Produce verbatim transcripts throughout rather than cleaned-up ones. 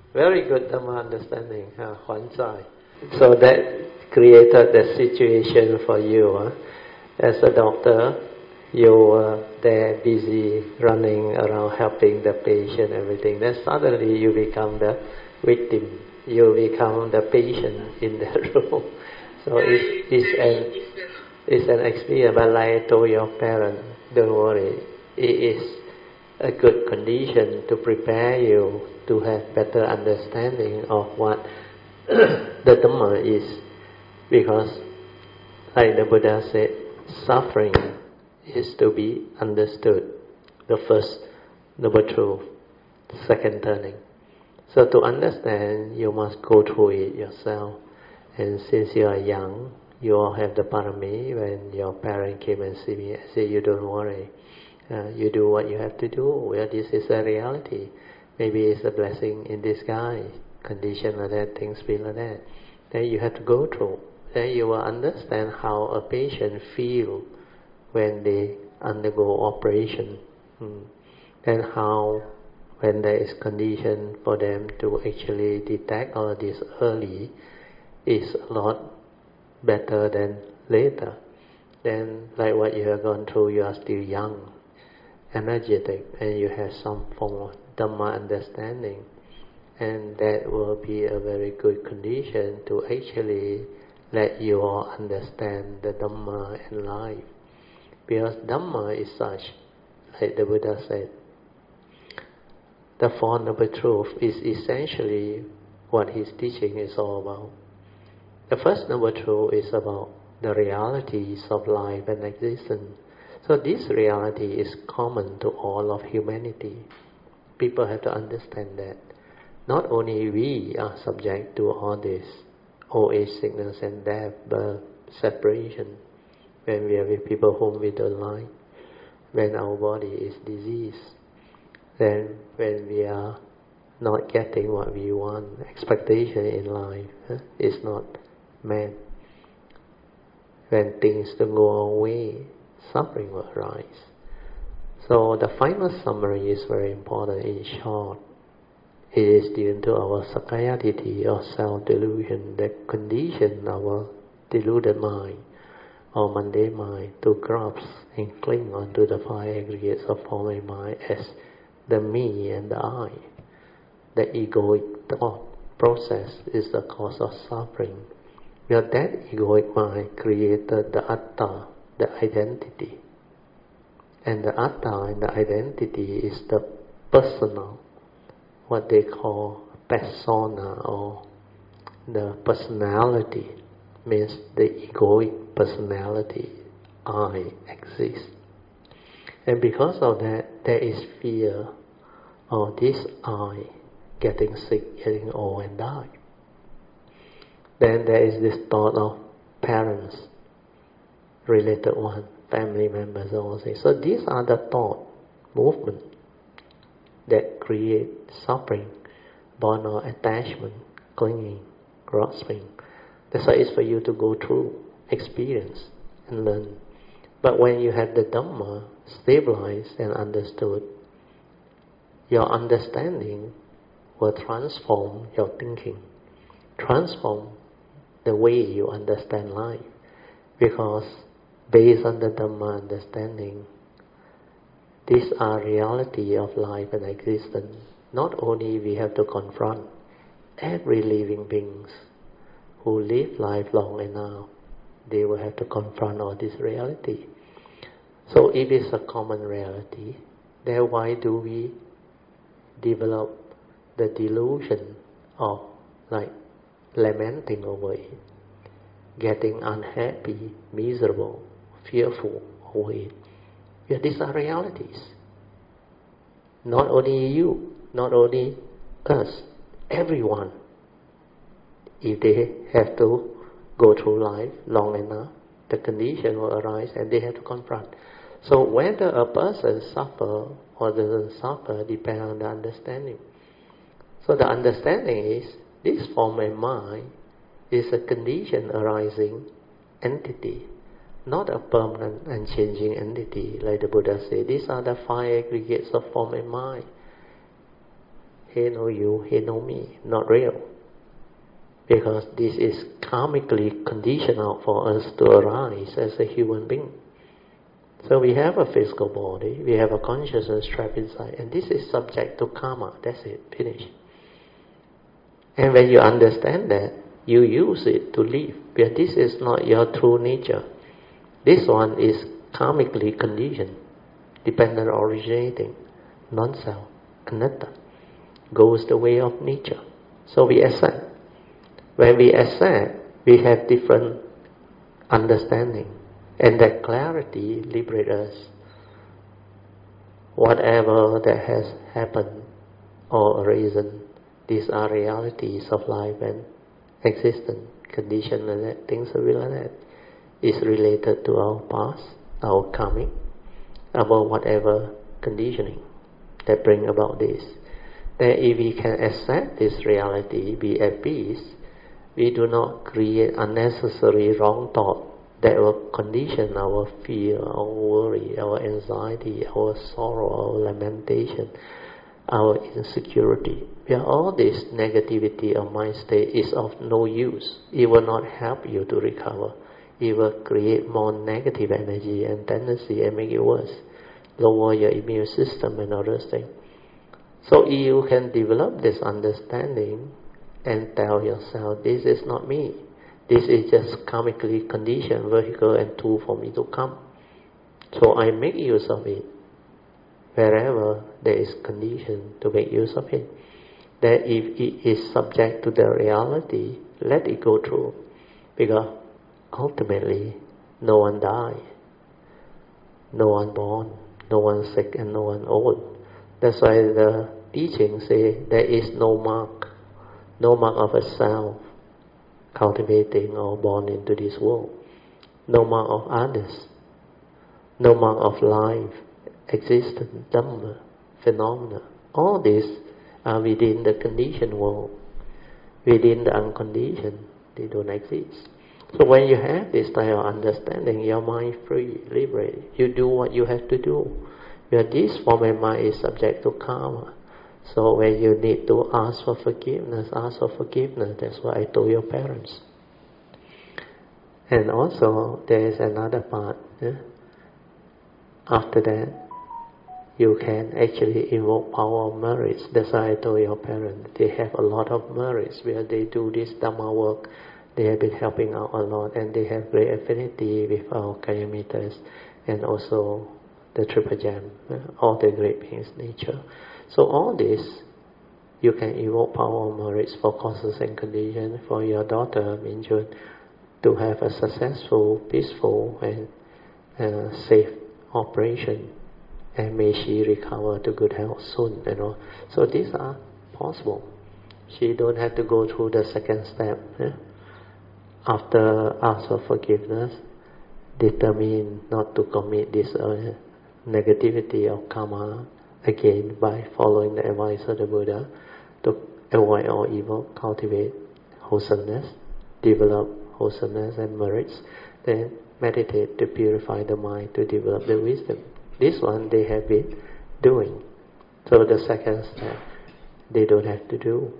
Very good Dhamma understanding, uh, Huan Zai. So that created the situation for you. Huh? As a doctor, you were there busy running around helping the patient, everything. Then suddenly you become the victim. You become the patient in the room. So it's, it's, an, it's an experience. But like I told your parents, don't worry. It is a good condition to prepare you to have better understanding of what the Dhamma is. Because, like the Buddha said, suffering is to be understood. The first noble truth, second turning. So to understand, you must go through it yourself. And since you are young, you all have the parami. When your parent came and see me, I say, you don't worry. Uh, you do what you have to do. Well, this is a reality. Maybe it's a blessing in disguise. Condition like that, things be like that. Then you have to go through. Then you will understand how a patient feels when they undergo operation. Hmm. Then how, when there is condition for them to actually detect all this early, is a lot better than later. Then, like what you have gone through, you are still young, energetic, and you have some form of Dhamma understanding, and that will be a very good condition to actually let you all understand the Dhamma and life. Because Dhamma is such, like the Buddha said, the Four Noble Truths is essentially what his teaching is all about. The first Noble Truth is about the realities of life and existence. So this reality is common to all of humanity. People have to understand that. Not only we are subject to all this old age, sickness and death, birth, separation, when we are with people whom we don't like, when our body is diseased, then when we are not getting what we want, expectation in life huh, is not met. When things don't go our way, suffering will arise. So the final summary is very important. In short, it is due to our sakkayaditthi or self-delusion that condition our deluded mind or mundane mind to grasp and cling onto the five aggregates of form and mind as the me and the I. The egoic thought process is the cause of suffering. Because that egoic mind created the atta, the identity. And the atta and the identity is the personal, what they call persona, or the personality, means the egoic personality, I exist. And because of that, there is fear of this I getting sick, getting old and die. Then there is this thought of parents, related one, family members, all things. So these are the thought movement that create suffering, born of attachment, clinging, grasping. That's why it's for you to go through, experience, and learn. But when you have the Dhamma stabilized and understood, your understanding will transform your thinking, transform the way you understand life. Because based on the Dhamma understanding, these are reality of life and existence. Not only we have to confront every living beings who live life long enough, they will have to confront all this reality. So if it's a common reality, then why do we develop the delusion of like lamenting over it, getting unhappy, miserable, fearful over it? Yeah, these are realities. Not only you, not only us, everyone. If they have to go through life long enough, the condition will arise and they have to confront. So whether a person suffer or doesn't suffer depends on the understanding. So the understanding is, this form and mind is a condition arising entity, not a permanent and changing entity, like the Buddha said. These are the five aggregates of form and mind. he know you, he know me, not real. Because this is karmically conditional for us to arise as a human being. So we have a physical body, we have a consciousness trapped inside, and this is subject to karma. That's it, finish. And when you understand that, you use it to live. Because this is not your true nature. This one is karmically conditioned, dependent originating, non-self, anatta, goes the way of nature. So we accept. When we accept, we have different understanding. And that clarity liberates us. Whatever that has happened or arisen, these are realities of life and existence, condition and that, things like that, is related to our past, our karmic, about whatever conditioning that bring about this. That if we can accept this reality, be at peace, we do not create unnecessary wrong thought that will condition our fear, our worry, our anxiety, our sorrow, our lamentation, our insecurity. Yeah, all this negativity of mind state is of no use. It will not help you to recover. It will create more negative energy and tendency and make it worse. Lower your immune system and other things. So if you can develop this understanding and tell yourself, this is not me. This is just karmically conditioned vehicle and tool for me to come. So I make use of it. Wherever there is condition to make use of it. That if it is subject to the reality, let it go through. Because ultimately, no one dies. No one born. No one sick and no one old. That's why the teachings say there is no mark. No mark of a self cultivating or born into this world. No mark of others. No mark of life, existence, dhamma, phenomena. All these are within the conditioned world. Within the unconditioned, they don't exist. So when you have this type of understanding, your mind free, liberated. You do what you have to do. Because this form of mind is subject to karma. So when you need to ask for forgiveness, ask for forgiveness. That's what I told your parents. And also, there is another part. Yeah? After that, you can actually invoke power of merits. That's why I told your parents. They have a lot of merits where they do this Dhamma work. They have been helping out a lot, and they have great affinity with our Kayamittas and also the Triple Gem, all the great beings nature. So all this, you can evoke power of merits for causes and conditions for your daughter, Minjun, to have a successful, peaceful, and uh, safe operation, and may she recover to good health soon. You know, so these are possible. She don't have to go through the second step. Yeah? After ask for forgiveness, determine not to commit this uh, negativity of karma again by following the advice of the Buddha to avoid all evil, cultivate wholesomeness, develop wholesomeness and merits, then meditate to purify the mind, to develop the wisdom. This one they have been doing. So the second step, they don't have to do.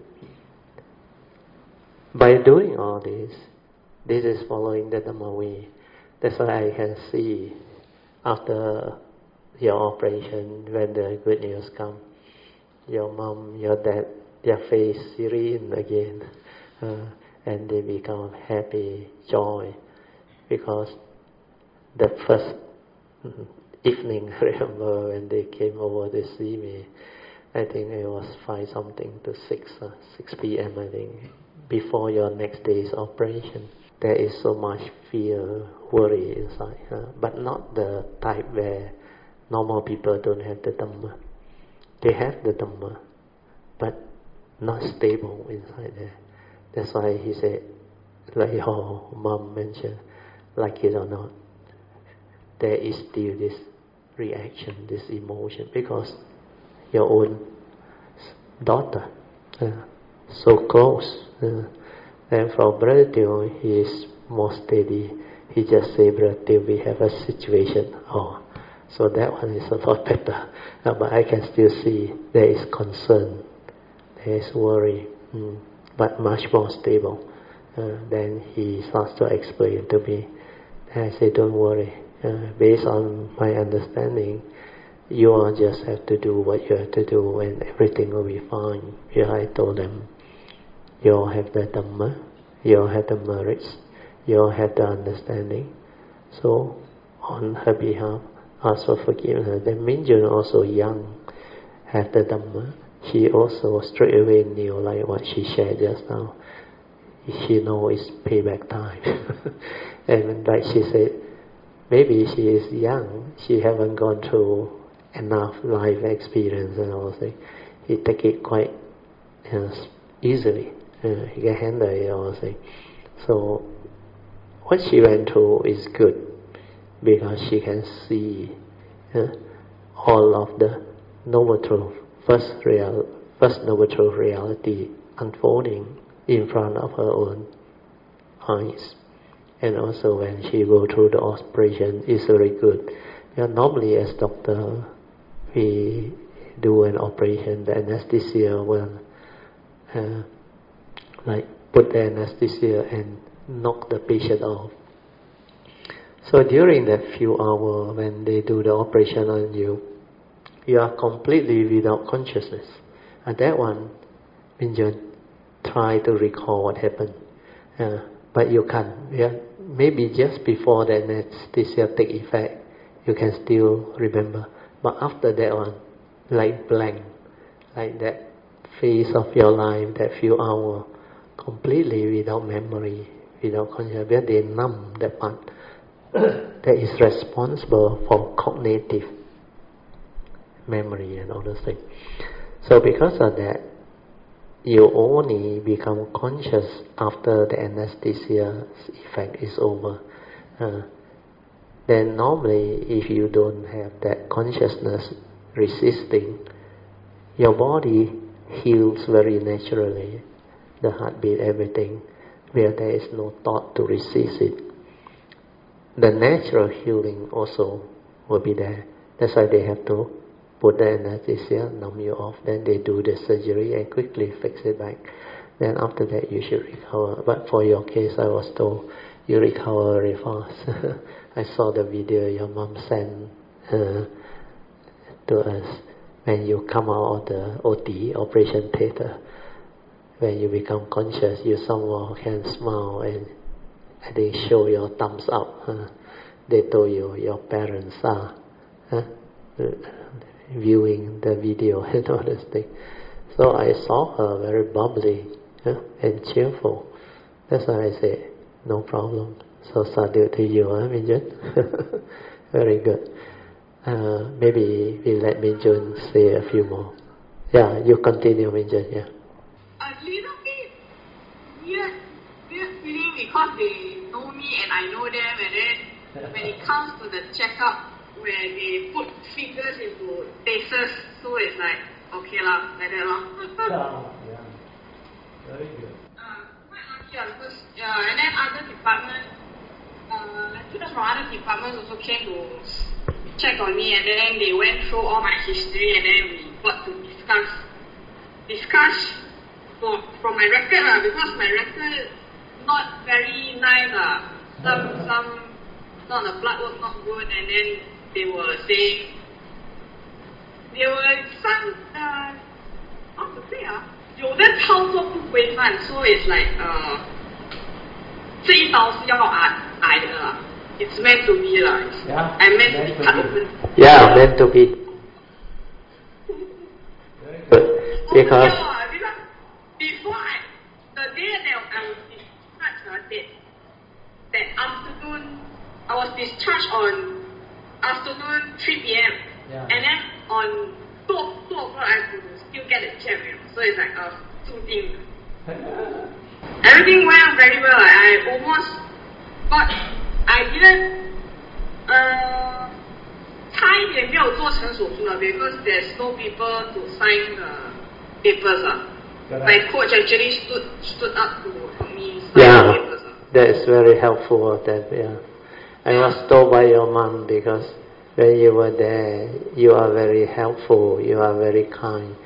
By doing all this, this is following the Dhamma way. That's why I can see after your operation, when the good news come, your mom, your dad, their face serene again, uh, and they become happy, joy, because the first evening, I remember when they came over to see me, I think it was five something to six, uh, six p.m. I think, before your next day's operation. There is so much fear, worry inside, uh, but not the type where normal people don't have the Dhamma. They have the Dhamma, but not stable inside there. That's why he said, like your mom mentioned, like it or not, there is still this reaction, this emotion, because your own daughter, uh, so close. Uh, and from Brother Teo, he is more steady. He just said, Brother Teo, we have a situation. Oh, so that one is a lot better. Uh, but I can still see there is concern his worry, mm, but much more stable. Uh, then he starts to explain to me. I say, don't worry. Uh, based on my understanding, you all just have to do what you have to do and everything will be fine. Yeah, I told them, you all have the Dhamma, you all have the merits, you all have the understanding. So, on her behalf, ask for forgiveness. Then Minjun, also young, had the Dhamma. She also straight away knew, like what she shared just now. She knows it's payback time. And like she said, maybe she is young, she haven't gone through enough life experience and all that. He take it quite uh, easily. Uh, he can handle it all that. So what she went through is good because she can see uh, all of the noble truth, first real, first noble truth reality unfolding in front of her own eyes. And also when she go through the operation, it's very good. Yeah, normally as doctor, we do an operation, the anesthesia will uh, like put the anesthesia and knock the patient off. So during that few hours when they do the operation on you, you are completely without consciousness. At that one, when you try to recall what happened, uh, but you can't. Yeah, maybe just before the anesthesia take effect, you can still remember. But after that one, like blank, like that phase of your life, that few hours, completely without memory, without consciousness, where they numb that part that is responsible for cognitive memory and all those things. So because of that, you only become conscious after the anesthesia effect is over. Uh, then normally, if you don't have that consciousness resisting, your body heals very naturally, the heartbeat, everything, where there is no thought to resist it. The natural healing also will be there. That's why they have to put the anesthesia, numb you off, then they do the surgery and quickly fix it back. Then after that you should recover. But for your case, I was told you recover very fast. I saw the video your mom sent uh, to us. When you come out of the O T, operation theater, when you become conscious, you somehow can smile and I think show your thumbs up. Huh? They told you your parents are huh? viewing the video and all this thing. So I saw her very bubbly huh? and cheerful. That's why I say, no problem. So sadhu to you, huh, Minjun? Very good. Uh, maybe we let Minjun say a few more. Yeah, you continue, Minjun, yeah. A little bit weird, weird feeling because they know me and I know them, and then when it comes to the checkup, where they put fingers into faces, so it's like, okay lah, like that lah. Yeah, yeah. Very good. Uh, quite lucky lah, because, yeah, and then other departments, uh, students from other departments also came to check on me, and then they went through all my history, and then we got to discuss, discuss from, from my record lah, because my record not very nice lah. Some, some, some of the blood work not good, and then they were saying, there were some, uh, how to say ah, 有的操作不规范, so it's like, uh, 这一刀是要挨挨的啦. It's meant to be lah. Yeah, I meant to be cut open. Yeah, meant to be. Because oh, yeah, before I, the day that I was discharged, uh, that, that afternoon, I was discharged on afternoon three p.m. Yeah. And then on two, two o'clock I have to still get a jab, you know. So it's like a 注定. Everything went very well. I almost got, I didn't, uh, 差一点没有做成手术了 because there's no people to sign the papers. Uh. My coach actually stood stood up to help me sign yeah, the papers. Uh. That is very helpful of that, yeah. I was told by your mom because when you were there, you are very helpful, you are very kind.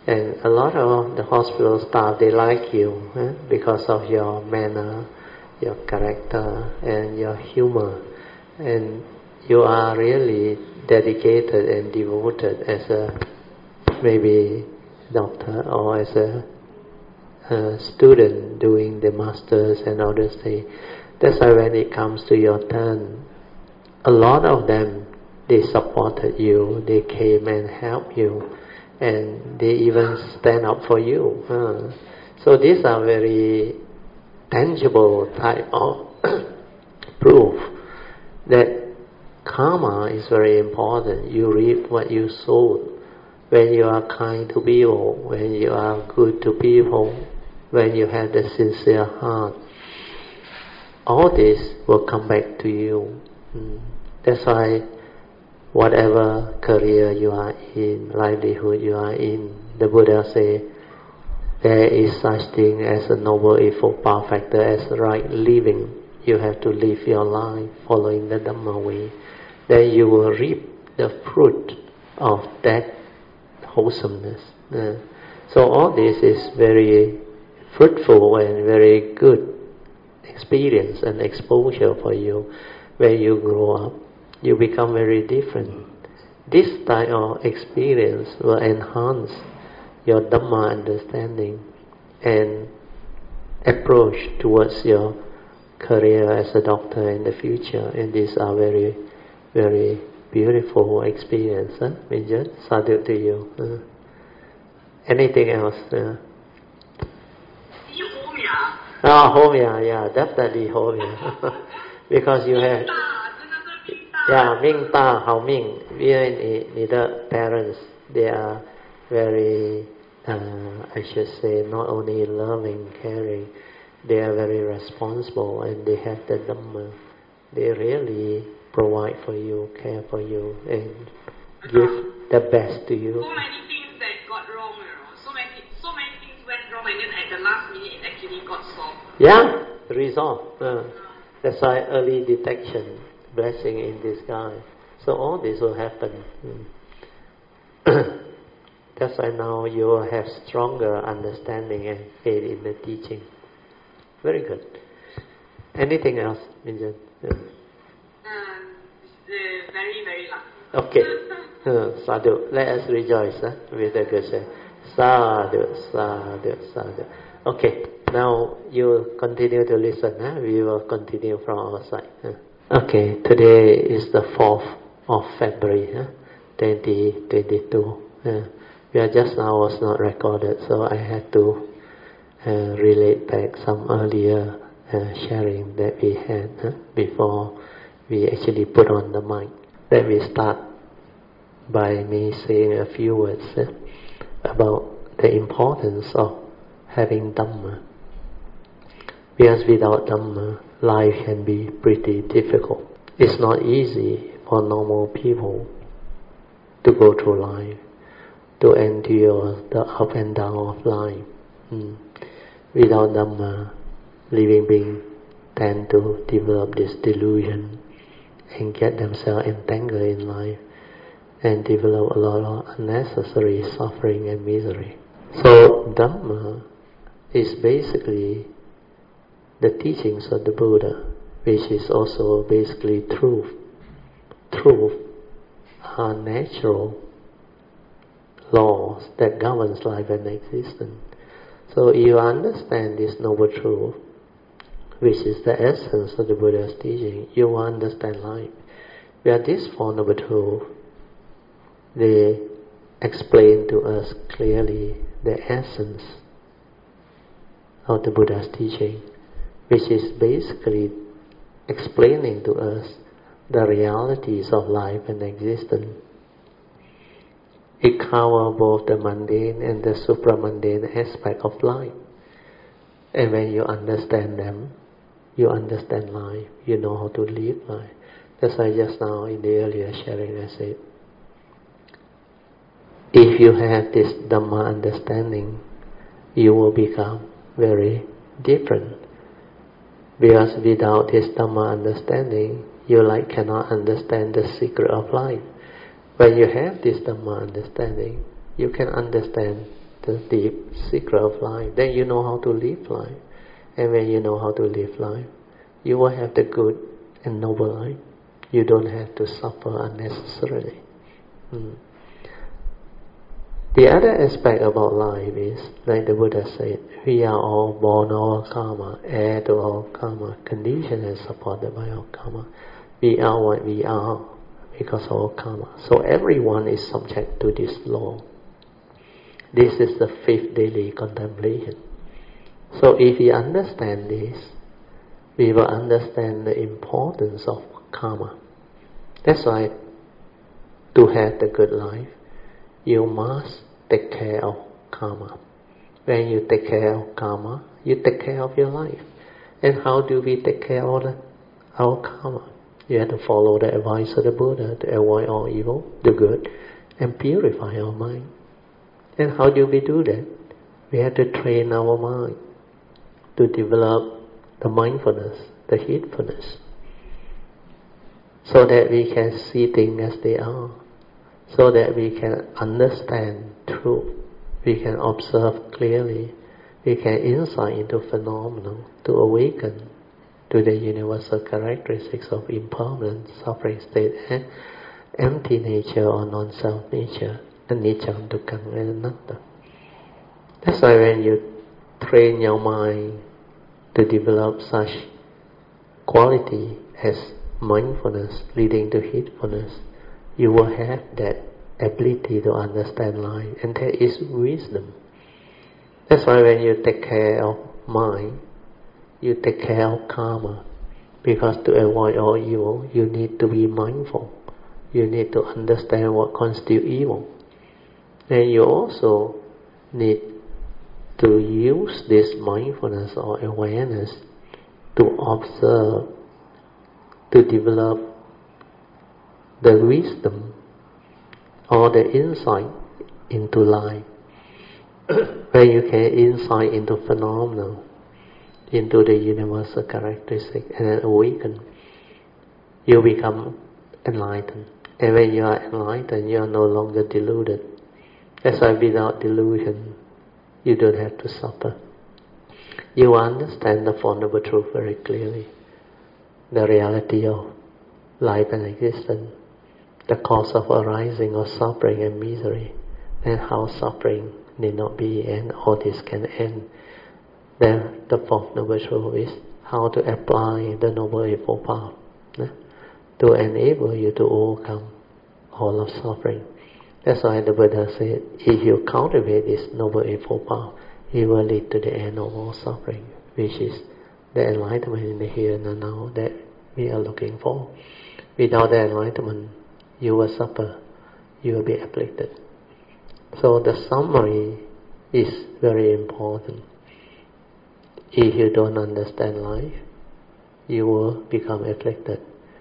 And a lot of the hospital staff, they like you eh? because of your manner, your character, and your humor. And you are really dedicated and devoted as a maybe doctor or as a, a student doing the masters and others things. That's why when it comes to your turn, a lot of them, they supported you, they came and helped you, and they even stand up for you. Uh, so these are very tangible type of proof that karma is very important. You reap what you sow. When you are kind to people, when you are good to people, when you have the sincere heart, all this will come back to you. Mm. That's why whatever career you are in, livelihood you are in, the Buddha say, there is such thing as a noble eightfold path factor as right living. You have to live your life following the Dhamma way. Then you will reap the fruit of that wholesomeness. Uh, so all this is very fruitful and very good experience and exposure for you. When you grow up, you become very different. This type of experience will enhance your Dhamma understanding and approach towards your career as a doctor in the future. And these are very, very beautiful experience. Huh? Minjit, sadhu to you. Uh, anything else? Uh? Oh, Homia, yeah, definitely Homia. Because you have, yeah, Ming Ta, Hao Ming, we are the parents, they are very, uh, I should say, not only loving, caring, they are very responsible and they have the Dhamma. They really provide for you, care for you, and give the best to you. So many things that got wrong, you know. So many, so many things went wrong, and then at the last minute, it actually got solved. Yeah, resolved. Uh, that's why early detection, blessing in disguise. So all this will happen. Mm. That's why now you will have stronger understanding and faith in the teaching. Very good. Anything else, Minjan? Yeah. Um, uh, very, very lucky. Okay. uh, sadhu. Let us rejoice huh, with the good say. Sadhu, sadhu, sadhu. Okay. Now you continue to listen. Huh? We will continue from our side. Huh? Okay. Today is the fourth of February, huh? twenty twenty-two. Uh, we are just now was not recorded, so I had to uh, relate back some earlier uh, sharing that we had huh? before we actually put on the mic. Let me start by me saying a few words uh, about the importance of having Dhamma. Because without Dhamma, life can be pretty difficult. It's not easy for normal people to go through life, to endure the up and down of life. Mm. Without Dhamma, living beings tend to develop this delusion and get themselves entangled in life and develop a lot of unnecessary suffering and misery. So Dhamma is basically the teachings of the Buddha, which is also basically truth. Truth are natural laws that governs life and existence. So if you understand this noble truth, which is the essence of the Buddha's teaching, you will understand life. Where these Four Noble Truths, they explain to us clearly the essence of the Buddha's teaching, which is basically explaining to us the realities of life and existence. It covers both the mundane and the supramundane aspect of life. And when you understand them, you understand life, you know how to live life. That's why just now in the earlier sharing I said, if you have this Dhamma understanding, you will become very different. Because without this Dhamma understanding, you like cannot understand the secret of life. When you have this Dhamma understanding, you can understand the deep secret of life. Then you know how to live life. And when you know how to live life, you will have the good and noble life. You don't have to suffer unnecessarily. Mm. The other aspect about life is, like the Buddha said, we are all born our karma, heir to our karma, conditioned and supported by our karma. We are what we are because of our karma. So everyone is subject to this law. This is the fifth daily contemplation. So if we understand this, we will understand the importance of karma. That's why to have the good life, you must take care of karma. When you take care of karma, you take care of your life. And how do we take care of the, our karma? You have to follow the advice of the Buddha to avoid all evil, do good, and purify our mind. And how do we do that? We have to train our mind to develop the mindfulness, the heedfulness, so that we can see things as they are, so that we can understand truth, we can observe clearly, we can insight into phenomena, to awaken to the universal characteristics of impermanent, suffering state, and empty nature or non-self nature, anicca, dukkha, and anatta. That's why when you train your mind to develop such quality as mindfulness leading to heedfulness, you will have that ability to understand life, and that is wisdom. That's why when you take care of mind, you take care of karma, because to avoid all evil, you need to be mindful. You need to understand what constitutes evil. And you also need to use this mindfulness or awareness to observe, to develop the wisdom or the insight into life, where you can insight into phenomena, into the universal characteristic, and then awaken. You become enlightened. And when you are enlightened, you are no longer deluded. That's why without delusion, you don't have to suffer. You understand the Four Noble Truths very clearly. The reality of life and existence, the cause of arising of suffering and misery, and how suffering need not be, and all this can end. Then the Fourth Noble Truth is how to apply the Noble Eightfold Path eh, to enable you to overcome all of suffering. That's why the Buddha said, if you cultivate this Noble Eightfold Path, it will lead to the end of all suffering, which is the enlightenment in the here and the now that we are looking for. Without the enlightenment, you will suffer, you will be afflicted. So the summary is very important. If you don't understand life, you will become afflicted.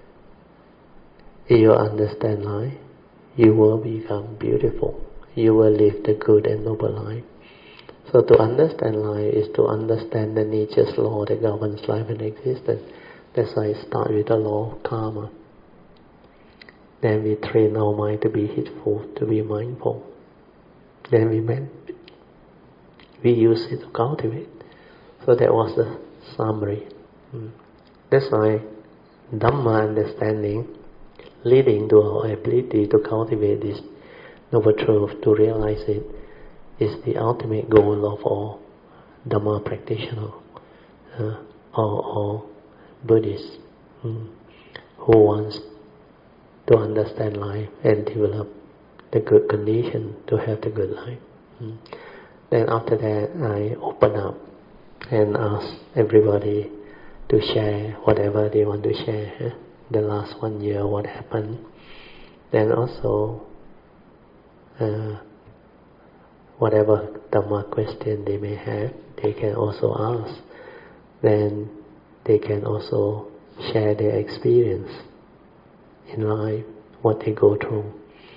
If you understand life, you will become beautiful. You will live the good and noble life. So to understand life is to understand the nature's law that governs life and existence. That's why it starts with the law of karma. Then we train our mind to be heedful, to be mindful. Then we meant, we use it to cultivate. So that was the summary. Mm. That's why Dhamma understanding, leading to our ability to cultivate this noble truth, to realize it, is the ultimate goal of all Dhamma practitioners, uh, or all Buddhists mm, who wants to understand life and develop the good condition to have the good life. Mm. Then after that, I open up and ask everybody to share whatever they want to share. Eh? The last one year, what happened. Then also, uh, whatever Dhamma question they may have, they can also ask. Then they can also share their experience in life, what they go through.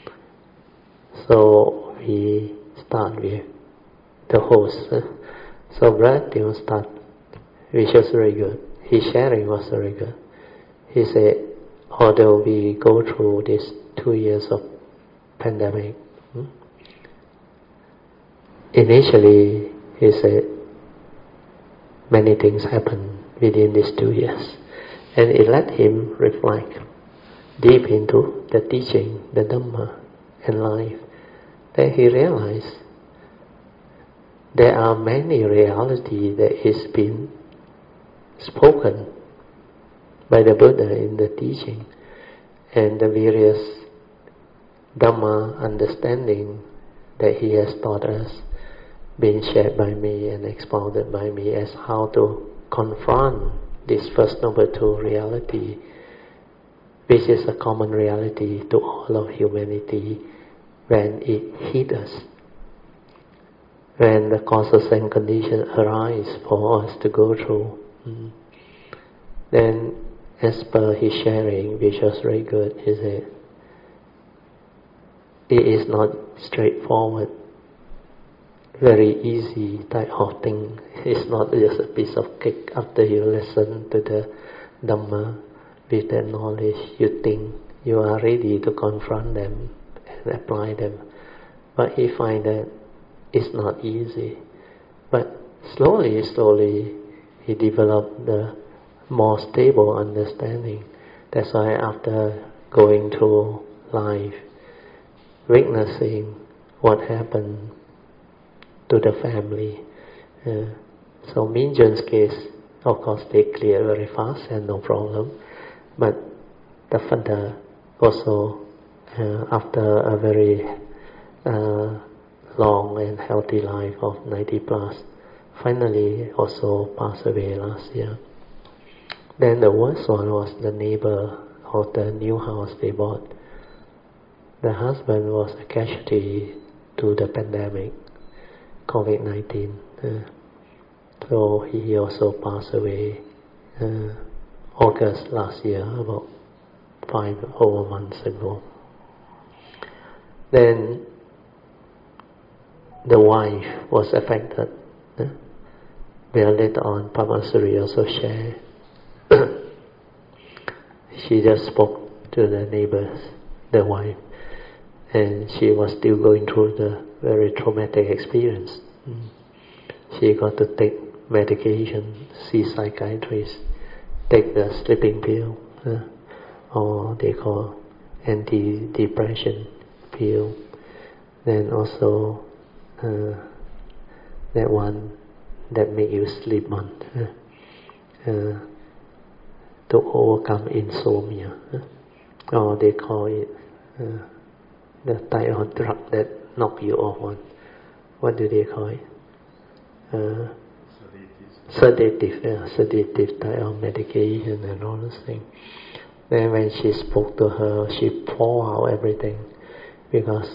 So we start with the host. Eh? So Brad Deon start, which was very good. His sharing was very good. He said, although we go through these two years of pandemic, hmm, initially, he said, many things happened within these two years. And it let him reflect deep into the teaching, the Dhamma, and life. Then he realized there are many realities that is been spoken by the Buddha in the teaching, and the various Dhamma understanding that he has taught us, being shared by me and expounded by me as how to confront this First Noble Two reality, which is a common reality to all of humanity when it hits us. When the causes and conditions arise for us to go through, mm. then as per his sharing, which was very good, he said, it is not straightforward, very easy type of thing. It's not just a piece of cake after you listen to the Dhamma with that knowledge. You think you are ready to confront them and apply them. But he find that it's not easy. But slowly, slowly, he developed the more stable understanding. That's why after going through life, witnessing what happened to the family. Uh, so Minjun's case, of course, they clear very fast and no problem. But the father also, uh, after a very uh, long and healthy life of ninety plus, finally also passed away last year. Then the worst one was the neighbor of the new house they bought. The husband was a casualty to the pandemic, COVID nineteen. Uh, so he also passed away uh, August last year, about five over months ago. Then the wife was affected. Uh, where later on Pamasuri also shared. She just spoke to the neighbors, the wife, and she was still going through the very traumatic experience. Mm. She got to take medication, see psychiatrists, take the sleeping pill, uh, or they call anti-depression pill. Then also uh, that one that make you sleep on, uh, uh, to overcome insomnia, uh, or they call it uh, the type of drug that knock you off one. What do they call it? Uh, sedative, yeah, sedative type of medication and all those things. Then when she spoke to her, she poured out everything, because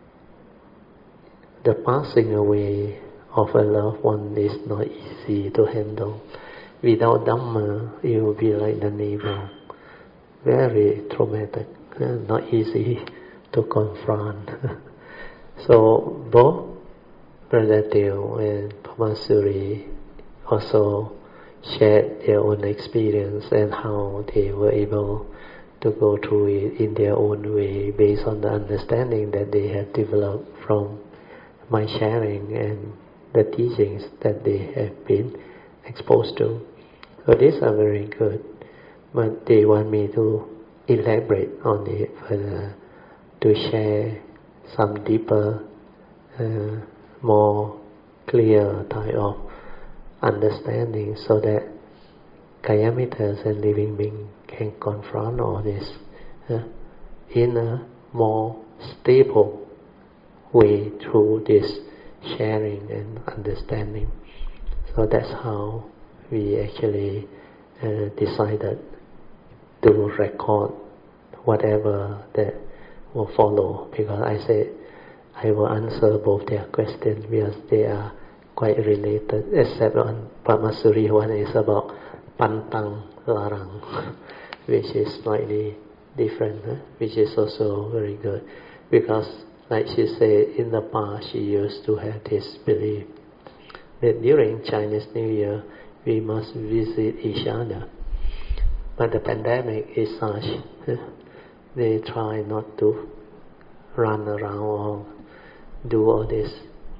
the passing away of a loved one is not easy to handle. Without Dhamma, it will be like the neighbor, very traumatic, uh, not easy to confront. So both Brother Teo and Pamasuri also shared their own experience and how they were able to go through it in their own way based on the understanding that they have developed from my sharing and the teachings that they have been exposed to. So these are very good, but they want me to elaborate on it further, to share some deeper, uh, more clear type of understanding, so that Kayamittas and living beings can confront all this uh, in a more stable way through this sharing and understanding. So that's how we actually uh, decided to record whatever that will follow, because I said I will answer both their questions because they are quite related, except on Pamasuri one is about Pantang Larang, which is slightly different, huh? Which is also very good, because like she said, in the past she used to have this belief that during Chinese New Year we must visit each other. But the pandemic is such, they try not to run around or do all this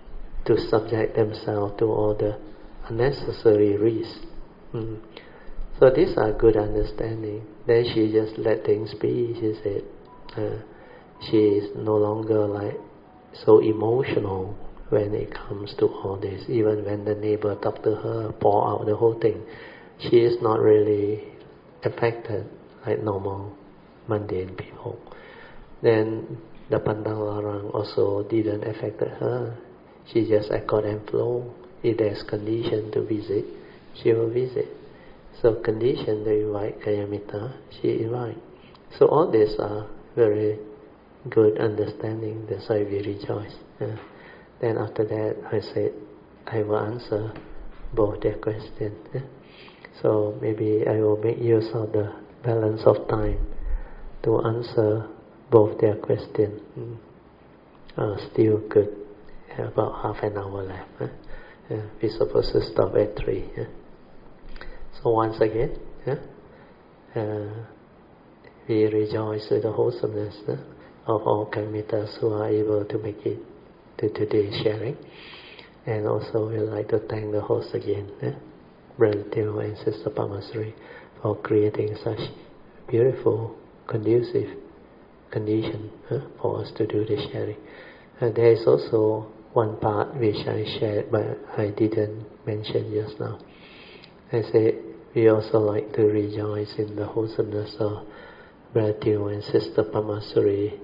to subject themselves to all the unnecessary risks. Mm. So these are good understanding. Then she just let things be. She said uh, she is no longer like so emotional when it comes to all this. Even when the neighbor talk to her, pour out the whole thing, she is not really affected like normal mundane people. Then the Pandang Larang also didn't affect her. She just accord and flow. If there's condition to visit, she will visit. So condition to invite Kayamita, she invite. So all these are very good understanding. That's why we rejoice. Yeah. Then after that, I said, I will answer both their questions. Yeah. So maybe I will make use of the balance of time to answer both their questions. Mm. Uh, still good. Yeah, about half an hour left. Yeah. Yeah. We're supposed to stop at three. Yeah. So once again, yeah, uh, we rejoice with the wholesomeness yeah, of all Kalamitas who are able to make it to today's sharing. And also we'd like to thank the host again, yeah, Brother Theo and Sister Pamasri, for creating such beautiful, conducive condition yeah, for us to do the sharing. And there is also one part which I shared but I didn't mention just now. I say we also like to rejoice in the wholesomeness of Brother Theo and Sister Pamasuri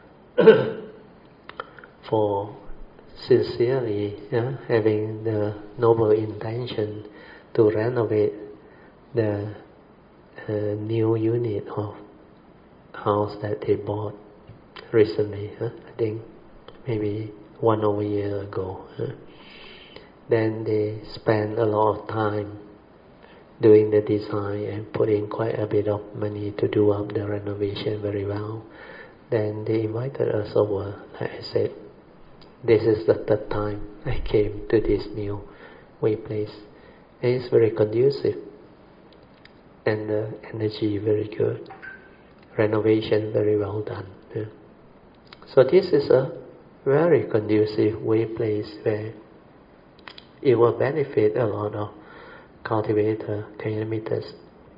for sincerely yeah, having the noble intention to renovate the uh, new unit of house that they bought recently. Huh? I think maybe one over a year ago. Huh? Then they spent a lot of time doing the design and putting quite a bit of money to do up the renovation very well. Then they invited us over. Like I said, this is the third time I came to this new way place. And it's very conducive and the energy very good. Renovation very well done. Yeah. So this is a very conducive way place where it will benefit a lot of cultivator, Kalamitas,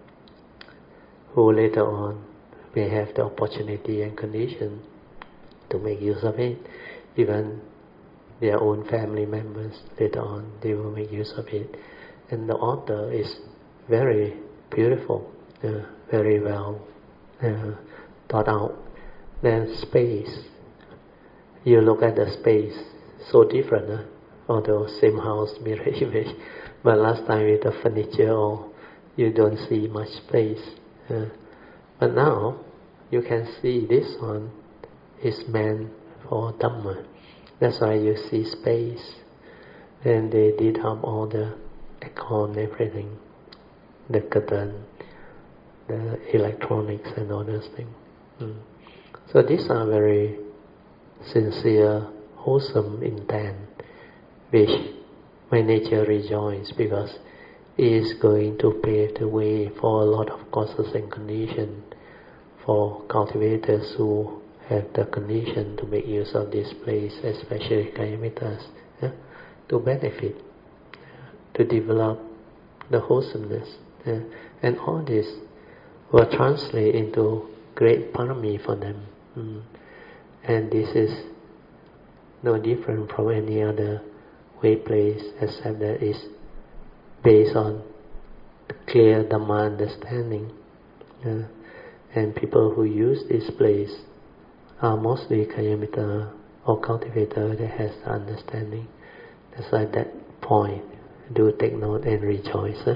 who later on may have the opportunity and condition to make use of it. Even their own family members later on, they will make use of it. And the altar is very beautiful, uh, very well uh, thought out. Then space, you look at the space, so different, huh? Although same house, mirror image. But last time with the furniture, or you don't see much space. Uh, but now you can see this one is meant for Dhamma. That's why you see space. Then they did up all the aircon, everything, the curtain, the electronics, and all those things. Mm. So these are very sincere, wholesome intent, which my nature rejoices because it is going to pave the way for a lot of causes and conditions for cultivators who have the condition to make use of this place, especially Kalamitas, yeah, to benefit, to develop the wholesomeness. Yeah. And all this will translate into great parami for them. Mm. And this is no different from any other way place, except that is based on clear Dhamma understanding. Uh, and people who use this place are mostly Kalyamita or cultivator that has the understanding. That's why at that point, do take note and rejoice. Uh.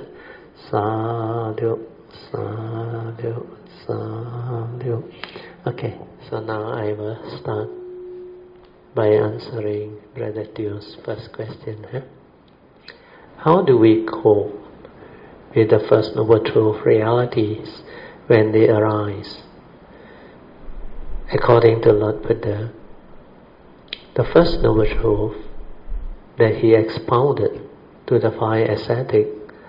Sadhu, sadhu, sadhu. Okay, so now I will start by answering Brother Theo's first question. Huh? How do we cope with the First Noble Truth realities when they arise? According to Lord Buddha, the First Noble Truth that he expounded to the five ascetics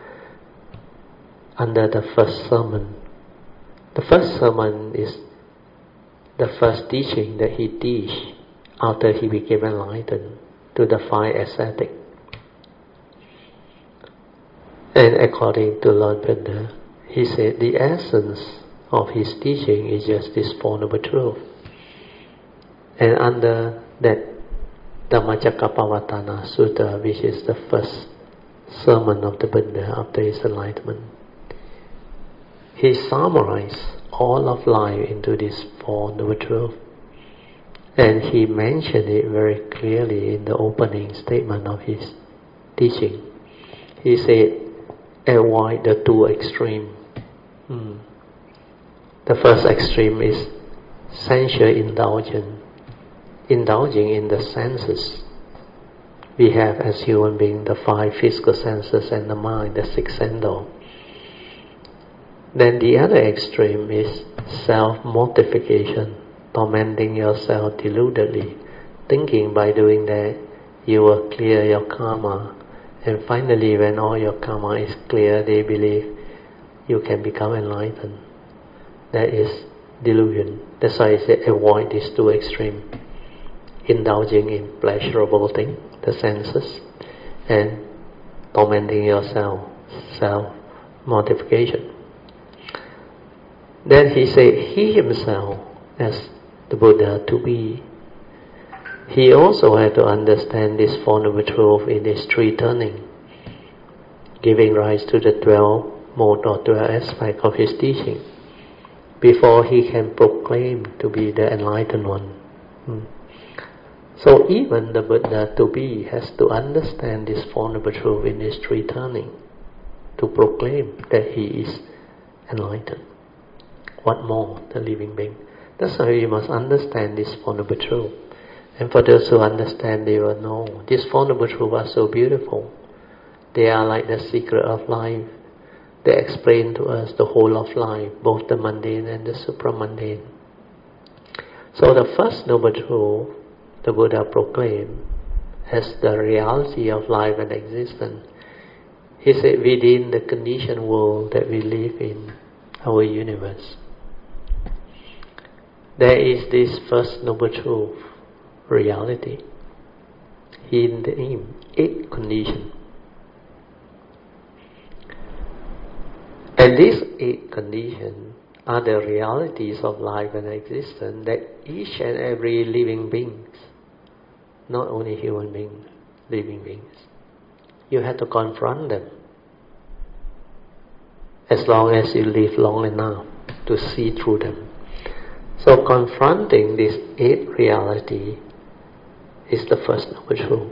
under the first sermon. The first sermon is the first teaching that he teach after he became enlightened. to the five ascetic. And according to Lord Buddha, he said the essence of his teaching is just this Four Noble Truths. And under that Dhammacakkappavattana Sutta, which is the first sermon of the Buddha after his enlightenment, he summarized all of life into this Four Noble Truths. And he mentioned it very clearly in the opening statement of his teaching. He said, avoid the two extremes. Hmm. The first extreme is sensual indulgence, indulging in the senses. We have as human beings the five physical senses and the mind, the six sense door. Then the other extreme is self-mortification, tormenting yourself deludedly, thinking by doing that you will clear your karma. And finally, when all your karma is clear, they believe you can become enlightened. That is delusion. That's why I say avoid these two extremes. Indulging in pleasurable things, the senses, and tormenting yourself, self-mortification. Then he said, he himself, as the Buddha to be, he also had to understand this Four Noble Truths in his three turning, giving rise to the twelve mode or twelve aspects of his teaching, before he can proclaim to be the enlightened one. Hmm. So even the Buddha to be has to understand this Four Noble Truths in his three turning to proclaim that he is enlightened. What more the living being? That's why you must understand this Four Noble Truths. And for those who understand, they will know these Four Noble Truths are so beautiful. They are like the secret of life. They explain to us the whole of life, both the mundane and the supramundane. So the first Noble Truth, the Buddha proclaimed as the reality of life and existence. He said, within the conditioned world that we live in, our universe, there is this first Noble Truth, reality. He named eight conditions. And these eight conditions are the realities of life and existence that each and every living being, not only human beings, living beings, you have to confront them as long as you live long enough to see through them. So confronting this eight reality is the first Noble Truth.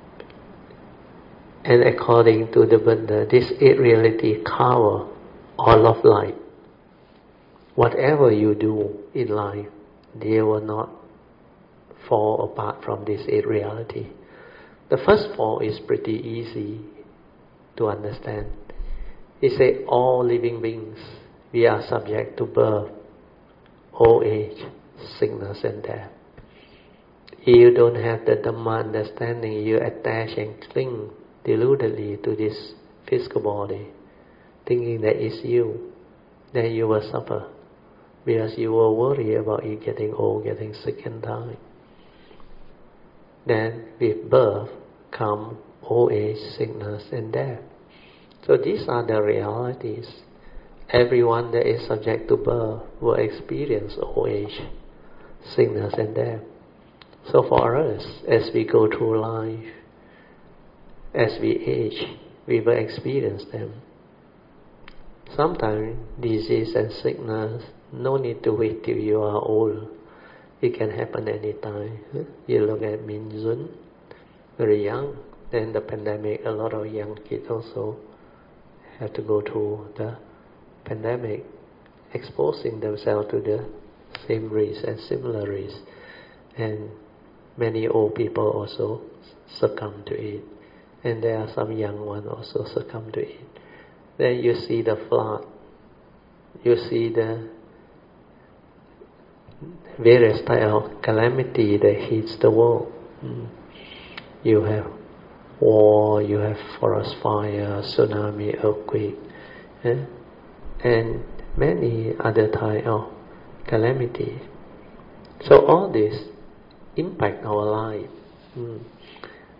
And according to the Buddha, this eight reality cover all of life. Whatever you do in life, they will not fall apart from this eight reality. The first four is pretty easy to understand. He said all living beings, we are subject to birth, old age, sickness and death. If you don't have the Dhamma understanding, you attach and cling deludedly to this physical body, thinking that it's you, then you will suffer, because you will worry about you getting old, getting sick and dying. Then with birth come old age, sickness and death. So these are the realities. Everyone that is subject to birth will experience old age, sickness and death. So for us, as we go through life, as we age, we will experience them. Sometimes disease and sickness, no need to wait till you are old. It can happen anytime. You look at Min Jun, very young. Then the pandemic, a lot of young kids also have to go through the pandemic, exposing themselves to the same risk and similar risk. And many old people also succumb to it. And there are some young ones also succumb to it. Then you see the flood. You see the various type of calamity that hits the world. Mm. You have war, you have forest fire, tsunami, earthquake, eh? and many other type of calamity. So all this impact our life. Mm.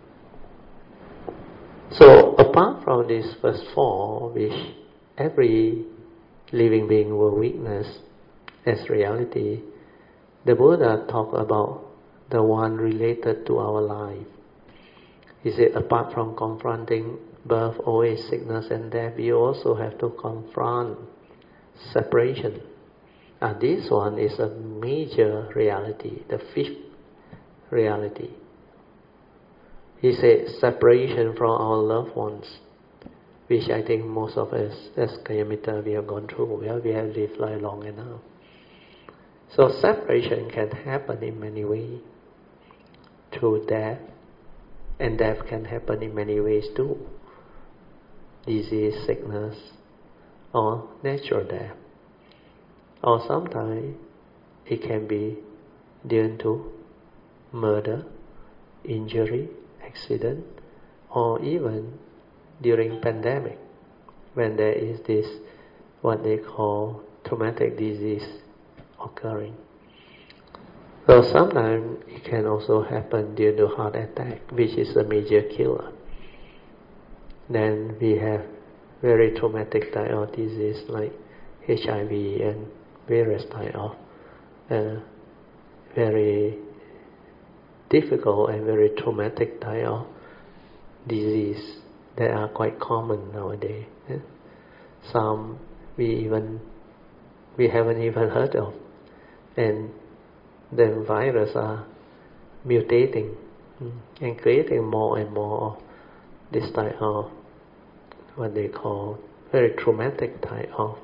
So apart from these first four, which every living being will witness as reality, the Buddha talked about the one related to our life. He said, apart from confronting birth, old age, sickness and death, you also have to confront separation. And this one is a major reality, the fifth reality. He said, separation from our loved ones, which I think most of us as Kayamita we have gone through, we have, we have lived life long enough. So separation can happen in many ways, through death, and death can happen in many ways too. Disease, sickness, or natural death. Or sometimes it can be due to murder, injury, accident, or even during pandemic, when there is this, what they call traumatic disease occurring. So sometimes it can also happen due to heart attack, which is a major killer. Then we have very traumatic type of disease like H I V and various type of uh, very difficult and very traumatic type of disease that are quite common nowadays. Some we even we haven't even heard of, and the virus are mutating and creating more and more of this type of what they call very traumatic type of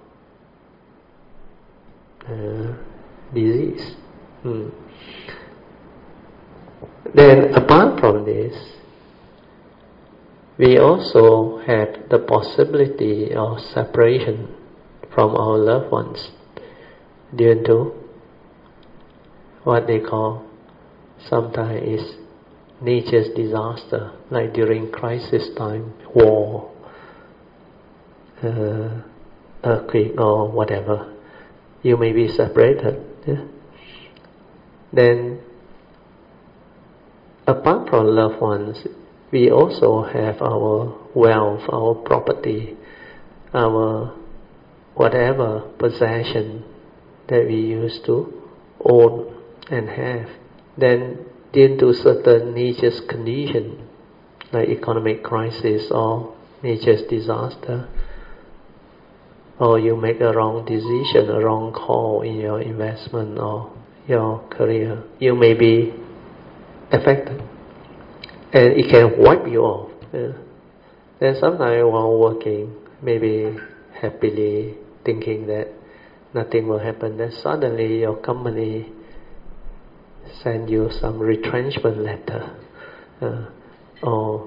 uh, disease. Hmm. Then apart from this, we also have the possibility of separation from our loved ones due to what they call sometimes is nature's disaster, like during crisis time, war, uh, earthquake or whatever. You may be separated. Yeah? Then apart from loved ones, we also have our wealth, our property, our whatever possession that we used to own and have. Then due to certain nature's condition, like economic crisis or nature's disaster, or you make a wrong decision, a wrong call in your investment or your career, you may be affected, and it can wipe you off. Yeah. Then sometimes while working, maybe happily thinking that nothing will happen, then suddenly your company send you some retrenchment letter, uh, or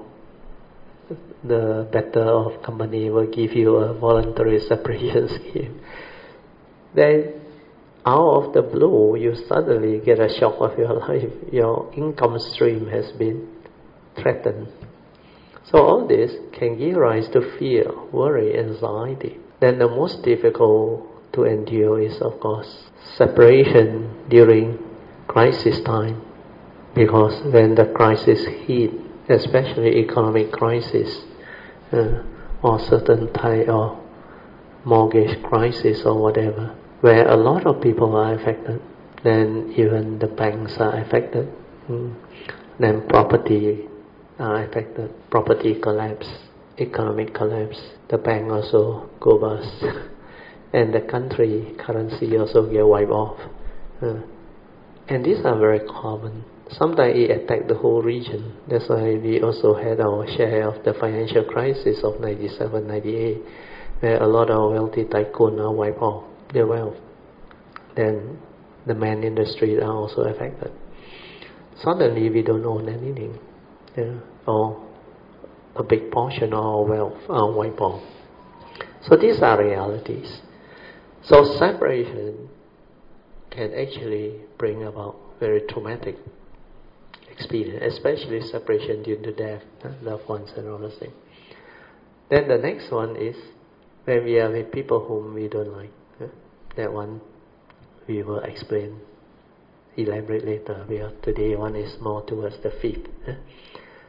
the better of company will give you a voluntary separation scheme. Then out of the blue, you suddenly get a shock of your life. Your income stream has been threatened. So all this can give rise to fear, worry, anxiety. Then the most difficult to endure is, of course, separation during crisis time. Because when the crisis hit, especially economic crisis, uh, or certain type of mortgage crisis or whatever, where a lot of people are affected, then even the banks are affected. Mm. Then property are affected. Property collapse, economic collapse. The bank also go bust, and the country currency also get wiped off. Uh, and these are very common. Sometimes it attack the whole region. That's why we also had our share of the financial crisis of ninety-seven, ninety-eight, where a lot of wealthy tycoon are wiped off their wealth. Then the man in the street are also affected. Suddenly we don't own anything, yeah? Or a big portion of our wealth are wiped off. So these are realities. So separation can actually bring about very traumatic experience, especially separation due to death, loved ones and all those things. Then the next one is when we are with people whom we don't like. Yeah? That one we will explain, elaborate later. We are, today one is more towards the fifth. Yeah?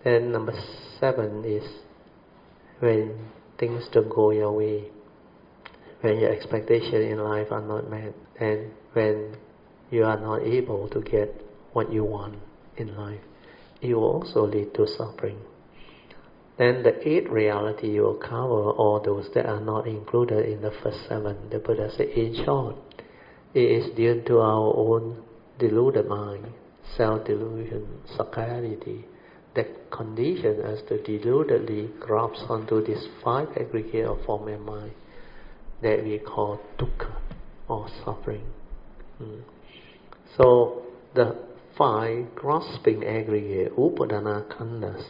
Then number seven is when things don't go your way, when your expectations in life are not met, and when you are not able to get what you want in life, it will also lead to suffering. Then the eighth reality will cover all those that are not included in the first seven. The Buddha said, in short, it is due to our own deluded mind, self-delusion, sakkayaditthi, that condition us to deludedly grasp onto this five aggregate of form and mind that we call dukkha or suffering. Mm. So the five grasping aggregate, upadana khandhas,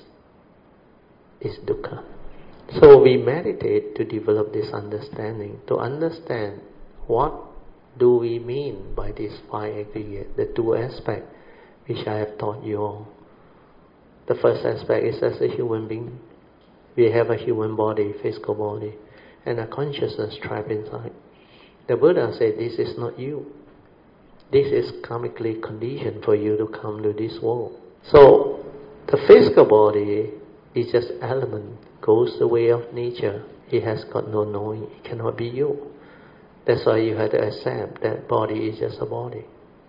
is dukkha. So we meditate to develop this understanding, to understand what do we mean by this five aggregate, the two aspects which I have taught you all. The first aspect is as a human being, we have a human body, physical body, and a consciousness trapped inside. The Buddha said, this is not you. This is karmically conditioned for you to come to this world. So, the physical body is just element, goes the way of nature. It has got no knowing, it cannot be you. That's why you have to accept that body is just a body.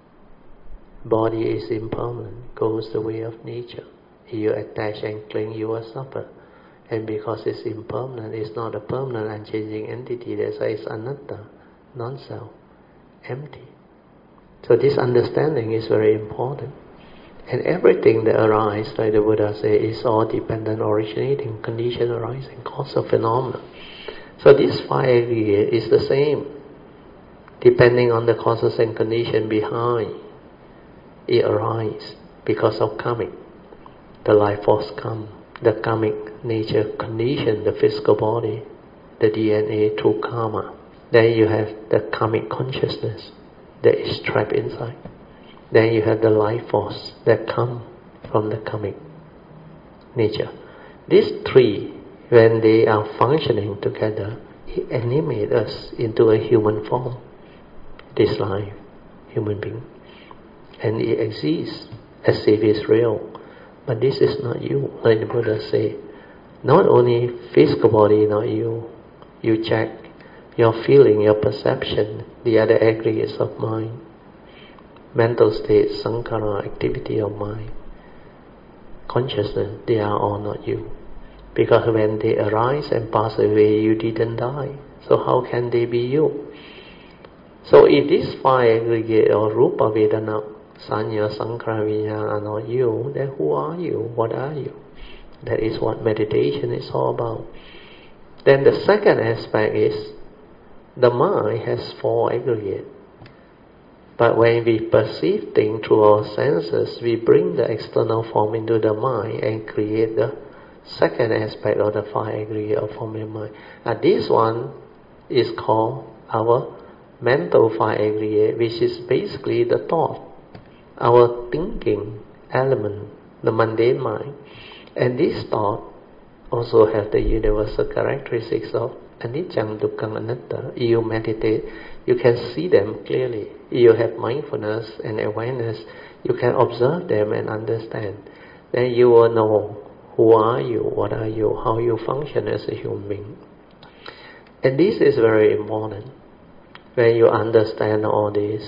Body is impermanent, goes the way of nature. If you attach and cling, you will suffer. And because it's impermanent, it's not a permanent unchanging entity, that's why it's anatta, non-self, empty. So this understanding is very important. And everything that arises, like the Buddha said, is all dependent, originating, condition arising, cause of phenomena. So this five aggregate is the same, depending on the causes and condition behind it arises because of karmic. The life force come, the karmic nature condition the physical body, the D N A through karma. Then you have the karmic consciousness that is trapped inside. Then you have the life force that come from the karmic nature. These three, when they are functioning together, it animates us into a human form. This life, human being. And it exists as if it's real. But this is not you, like the Buddha said. Not only physical body, not you. You check your feeling, your perception, the other aggregates of mind. Mental state, sankhara, activity of mind. Consciousness, they are all not you. Because when they arise and pass away, you didn't die. So how can they be you? So if this five aggregate or rupa, vedana, sanya, sankhara, vijnana are not you, then who are you? What are you? That is what meditation is all about. Then the second aspect is the mind has four aggregates. But when we perceive things through our senses, we bring the external form into the mind and create the second aspect of the five aggregate of form and mind. And this one is called our mental five aggregate, which is basically the thought, our thinking element, the mundane mind. And this thought also have the universal characteristics of anicca, dukkha, anatta. If you meditate, you can see them clearly. If you have mindfulness and awareness, you can observe them and understand. Then you will know who are you, what are you, how you function as a human being. And this is very important. When you understand all this,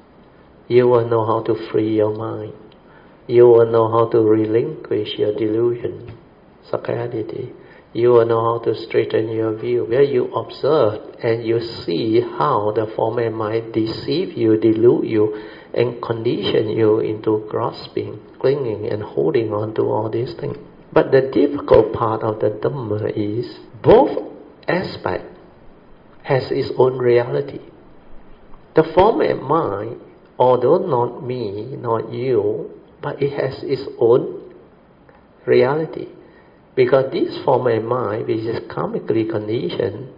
you will know how to free your mind. You will know how to relinquish your delusion, sakkayaditthi. You will know how to straighten your view, where you observe and you see how the form and mind deceive you, delude you, and condition you into grasping, clinging, and holding on to all these things. But the difficult part of the Dhamma is both aspects has its own reality. The form and mind, although not me, not you, but it has its own reality. Because this form and mind, which is karmically conditioned,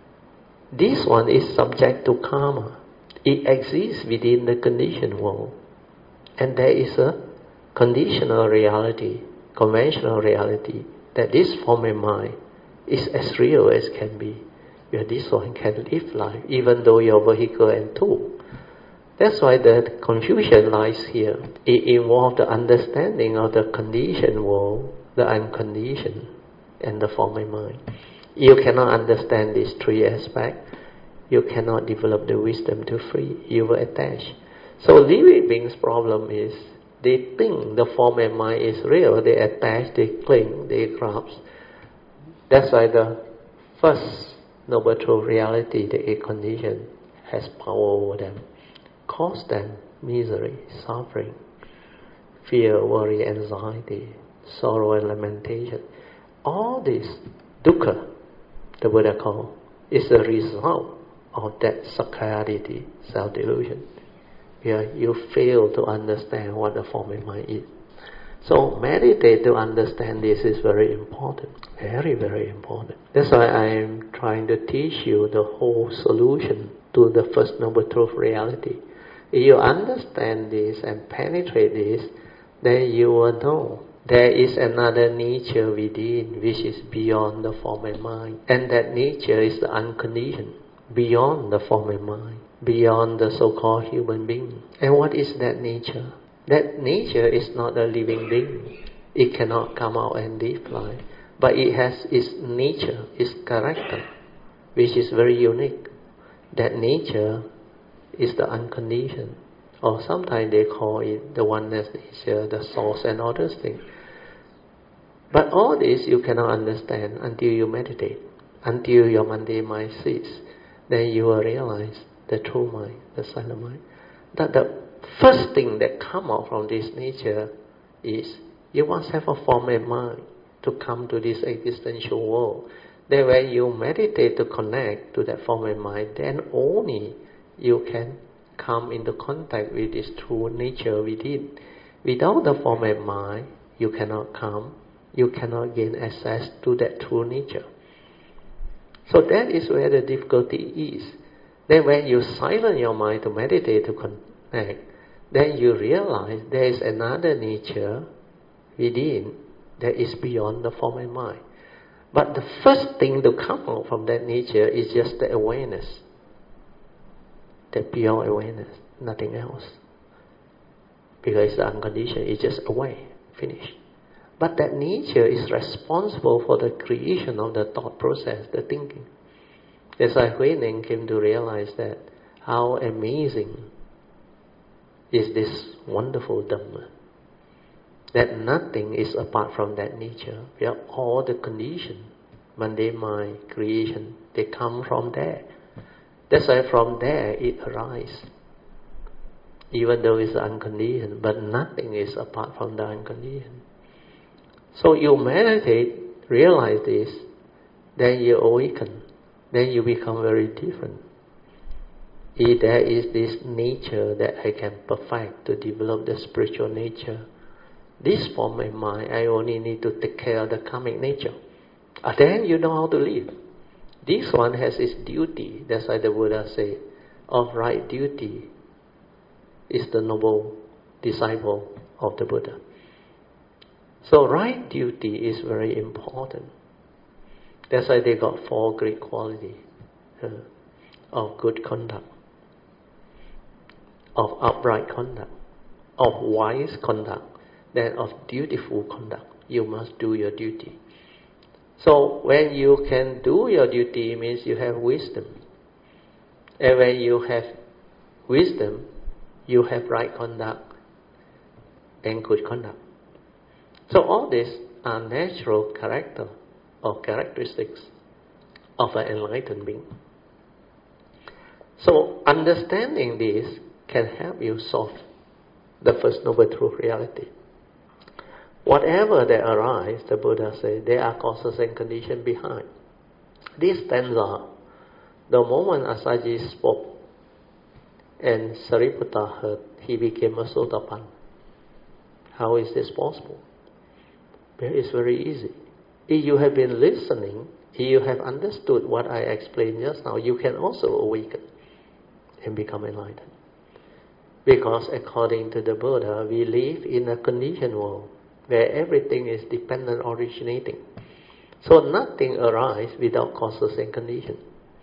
this one is subject to karma. It exists within the conditioned world. And there is a conditional reality, conventional reality, that this form and mind is as real as can be. Where this one can live life, even though your vehicle and tool. That's why the confusion lies here. It involves the understanding of the conditioned world, the unconditioned, and the form and mind. You cannot understand these three aspects. You cannot develop the wisdom to free. You will attach. So living beings' problem is they think the form and mind is real. They attach, they cling, they grasp. That's why the first noble truth reality, the eight condition, has power over them, cause them misery, suffering, fear, worry, anxiety, sorrow and lamentation. All this dukkha, the Buddha called, is a result of that sakkayaditthi, self-delusion, where you fail to understand what the form and mind is. So meditate to understand this is very important, very, very important. That's why I am trying to teach you the whole solution to the first noble truth reality. If you understand this and penetrate this, then you will know there is another nature within which is beyond the form and mind. And that nature is the unconditioned, beyond the form and mind, beyond the so-called human being. And what is that nature? That nature is not a living being. It cannot come out and live life. But it has its nature, its character, which is very unique. That nature is the unconditioned. Or sometimes they call it the oneness nature, the source and all those things. But all this you cannot understand until you meditate, until your mundane mind ceases. Then you will realize the true mind, the silent mind. That the first thing that comes out from this nature is you must have a form and mind to come to this existential world. Then when you meditate to connect to that form and mind, then only you can come into contact with this true nature within. Without the form and mind, you cannot come, you cannot gain access to that true nature. So that is where the difficulty is. Then when you silence your mind to meditate, to connect, then you realize there is another nature within that is beyond the form and mind. But the first thing to come out from that nature is just the awareness. The pure awareness, nothing else. Because the unconditioned is just away, finished. But that nature is responsible for the creation of the thought process, the thinking. That's why Huineng came to realize that how amazing is this wonderful Dhamma. That nothing is apart from that nature. We are all the condition, mundane mind, creation, they come from there. That's why from there it arises. Even though it's unconditioned, but nothing is apart from the unconditioned. So you meditate, realize this, then you awaken, then you become very different. If there is this nature that I can perfect to develop the spiritual nature, this form of mind, I only need to take care of the karmic nature. And then you know how to live. This one has its duty. That's why the Buddha said, of right duty is the noble disciple of the Buddha. So right duty is very important. That's why they got four great qualities uh, of good conduct, of upright conduct, of wise conduct, then of dutiful conduct. You must do your duty. So when you can do your duty, it means you have wisdom. And when you have wisdom, you have right conduct and good conduct. So all these are natural character or characteristics of an enlightened being. So understanding this can help you solve the first noble truth reality. Whatever that arises, the Buddha said, there are causes and conditions behind. This stanza, the moment Asaji spoke and Sariputta heard, he became a Sotapanna. How is this possible? Well, it's very easy. If you have been listening, if you have understood what I explained just now, you can also awaken and become enlightened. Because according to the Buddha, we live in a conditioned world where everything is dependent originating. So nothing arises without causes and conditions.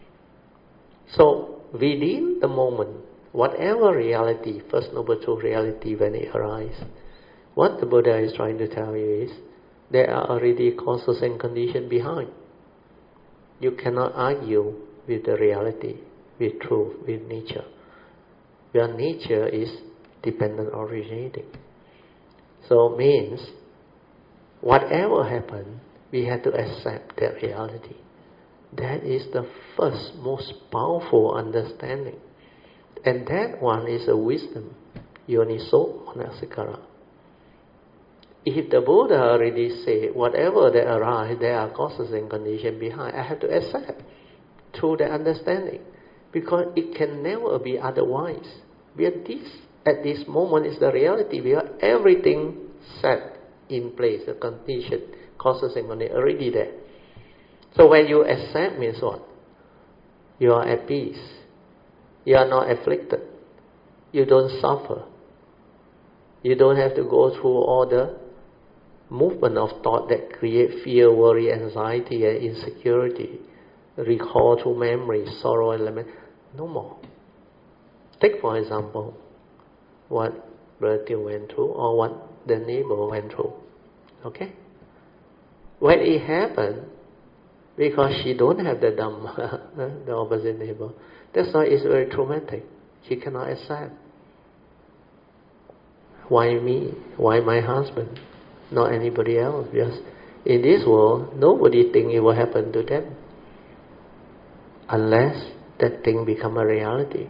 So within the moment, whatever reality, first noble truth reality when it arises, what the Buddha is trying to tell you is, there are already causes and conditions behind. You cannot argue with the reality, with truth, with nature. Where nature is dependent originating. So it means, whatever happens, we have to accept that reality. That is the first, most powerful understanding. And that one is a wisdom, Yoniso Manasikara. If the Buddha already said, whatever that arises, there are causes and conditions behind, I have to accept through the understanding. Because it can never be otherwise. We are this, at this moment is the reality. We are everything set in place, the condition, causes and conditions already there. So when you accept means what? You are at peace. You are not afflicted. You don't suffer. You don't have to go through all the movement of thought that create fear, worry, anxiety, and insecurity. Recall through memory, sorrow, and lament. No more. Take for example what Brother Teo went through, or what the neighbor went through. Okay? When it happened, because she don't have the Dhamma, the opposite neighbor, that's why it's very traumatic. She cannot accept. Why me? Why my husband? Not anybody else. Because in this world, nobody think it will happen to them unless that thing become a reality.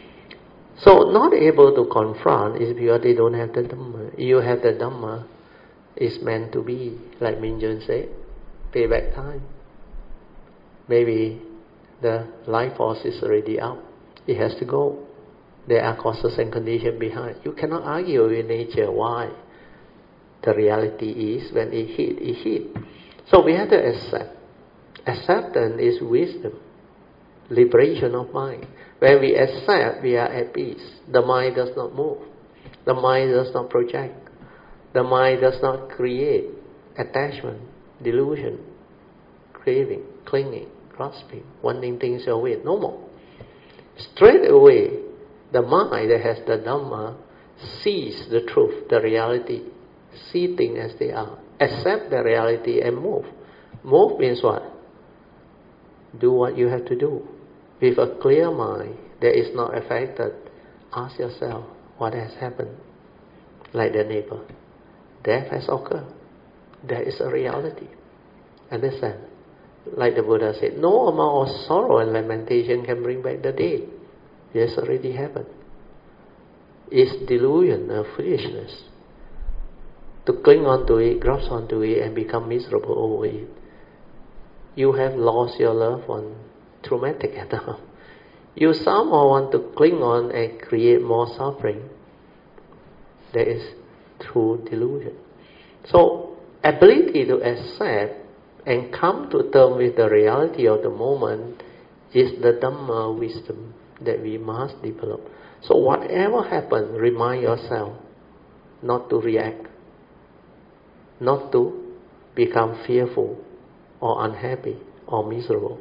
So not able to confront is because they don't have the Dhamma. You have the Dhamma, it's meant to be. Like Minjun said, payback time. Maybe the life force is already up. It has to go. There are causes and conditions behind. You cannot argue with nature. Why? The reality is when it hit, it hit. So we have to accept. Acceptance is wisdom. Liberation of mind. When we accept, we are at peace. The mind does not move. The mind does not project. The mind does not create attachment, delusion, craving, clinging, grasping, wanting things your way. No more. Straight away, the mind that has the Dhamma sees the truth, the reality, see things as they are, accept the reality and move. Move means what? Do what you have to do. With a clear mind that is not affected, ask yourself, what has happened? Like the neighbor. Death has occurred. There is a reality. Understand? Like the Buddha said, no amount of sorrow and lamentation can bring back the day. It has already happened. It's delusion or foolishness to cling on to it, grasp onto it, and become miserable over it. You have lost your loved one. Traumatic enough. You somehow want to cling on and create more suffering. That is true delusion. So, ability to accept and come to terms with the reality of the moment is the Dhamma wisdom that we must develop. So whatever happens, remind yourself not to react, not to become fearful or unhappy or miserable.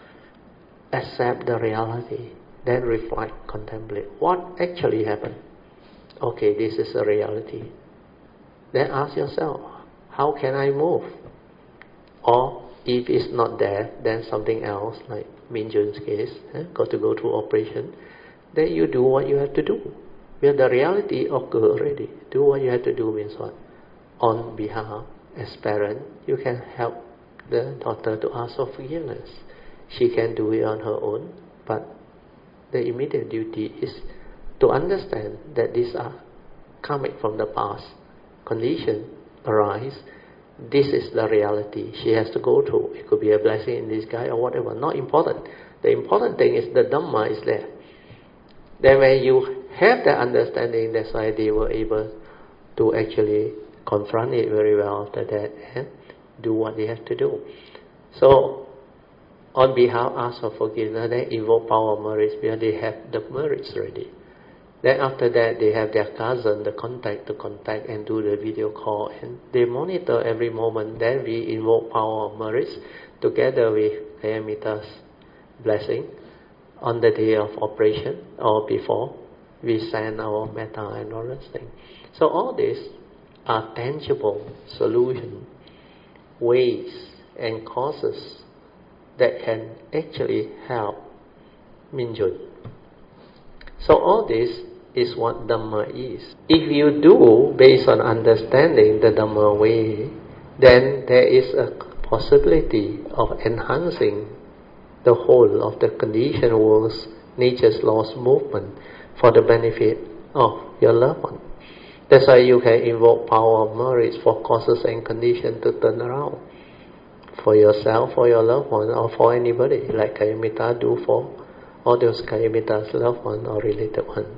Accept the reality, then reflect, contemplate. What actually happened? Okay, this is a reality. Then ask yourself, how can I move? Or if it's not there, then something else, like Minjun's case, eh, got to go through operation, then you do what you have to do. Where the reality occurs already. Do what you have to do means what? On behalf, as parent, you can help the daughter to ask for forgiveness. She can do it on her own, but the immediate duty is to understand that these are coming from the past. Conditions arise. This is the reality she has to go through. It could be a blessing in disguise or whatever. Not important. The important thing is the Dhamma is there. Then when you have that understanding, that's why they were able to actually confront it very well after that and do what they have to do. So, on behalf, ask for forgiveness, then invoke power of merits because they have the merits ready. Then after that, they have their cousin, the contact to contact and do the video call. And they monitor every moment. Then we invoke power of merits together with Ayamita's blessing. On the day of operation or before, we send our metta and all those things. So all these are tangible solutions ways and causes that can actually help Minjun. So all this is what Dhamma is. If you do based on understanding the Dhamma way, then there is a possibility of enhancing the whole of the conditioned world's nature's laws movement for the benefit of your loved one. That's why you can invoke power of merit for causes and conditions to turn around. For yourself, for your loved one, or for anybody, like Kayamita do for all those Kayamita's loved one or related one.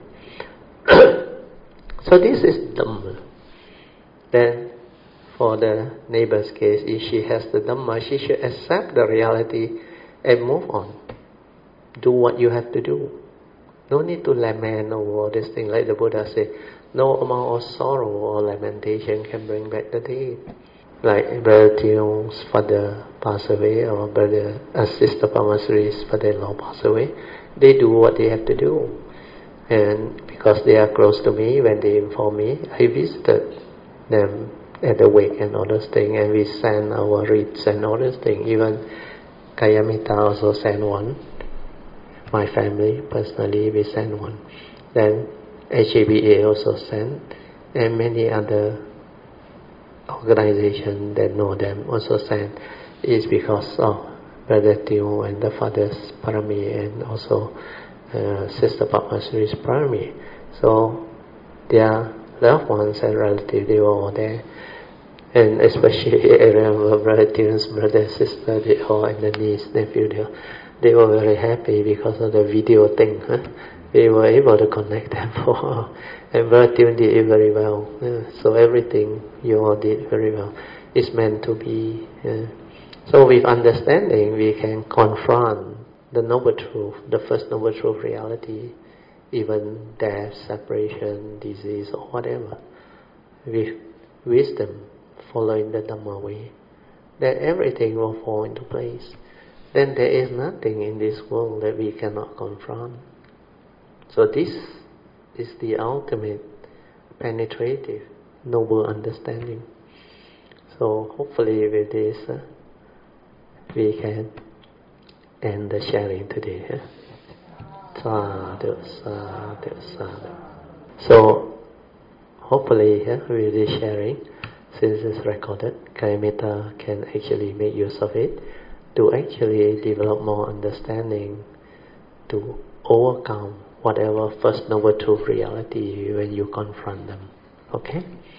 So this is Dhamma. Then, for the neighbor's case, if she has the Dhamma, she should accept the reality and move on. Do what you have to do. No need to lament over all this thing. Like the Buddha said, no amount of sorrow or lamentation can bring back the dead. Like Brother Tion's father passed away, or Brother uh, Sister Pamasri's father-in-law passed away. They do what they have to do. And because they are close to me, when they inform me, I visited them at the wake and all those things, and we send our wreaths and all those things. Even Kayamita also sent one. My family, personally, we sent one. Then H A B A also sent, and many other organizations that know them also sent. It's because of Brother Teo and the father's parami, and also uh, Sister Pamasri's parami. So their loved ones and relatives, they were all there. And especially I remember Brother Teo's brother, sister, they all, and the niece, nephew, they, they were very happy because of the video thing. Huh? We were able to connect them for, and Brother Teo did it very well. Yeah. So everything you all did very well. It's meant to be. Yeah. So with understanding, we can confront the noble truth, the first noble truth reality, even death, separation, disease, or whatever, with wisdom, following the Dhamma way, then everything will fall into place. Then there is nothing in this world that we cannot confront. So this is the ultimate penetrative, noble understanding. So hopefully with this, uh, we can end the sharing today. Huh? Sadhu, sadhu, sadhu. So hopefully uh, with this sharing, since it's recorded, Kayamita can actually make use of it to actually develop more understanding to overcome whatever first noble truth reality when you confront them. Okay?